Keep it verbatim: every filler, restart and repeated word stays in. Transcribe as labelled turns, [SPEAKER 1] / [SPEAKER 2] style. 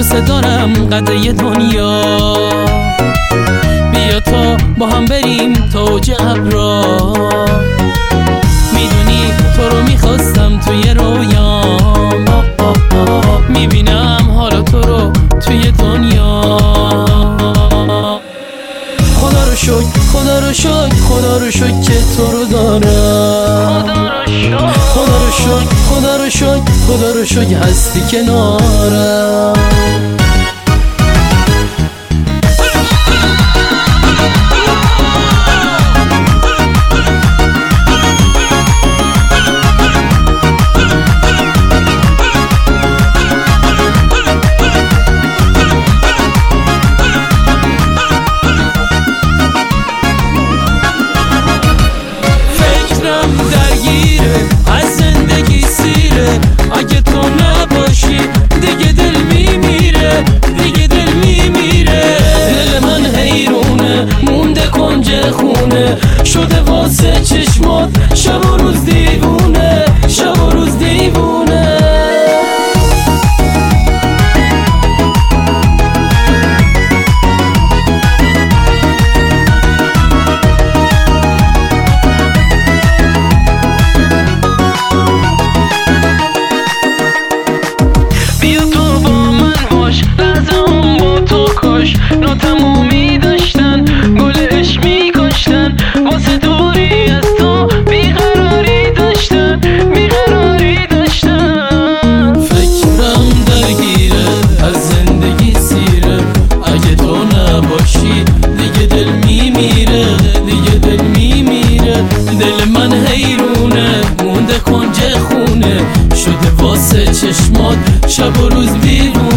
[SPEAKER 1] واسه دارم قدر دنیا. بیا تا با هم بریم تا اوج ابرا. میدونی تو رو میخواستم توی رویام، میبینم حالا تو رو توی دنیا. خدا رو شکر خدا رو شکر خدا رو شکر که تو رو دارم. خدا رو شکر خدا رو شکر خدا رو شکر هستی کنارم. اگه تو نباشی دیگه دل میمیره، دیگه دل میمیره. دل من حیرونه مونده کنج خونه، شده واسه چشمات شب و روز دیوونه، شب و روز دیوونه. ناتمومی داشتن گل عشق میکاشتن، واسه دوری از تو بیقراری داشتن، بیقراری داشتن. فکرم درگیره از زندگی سیره، اگه تو نباشی دیگه دل میمیره، دیگه دل میمیره. دل من حیرونه مونده کنج خونه، شده واسه چشمات شب و روز دیوونه.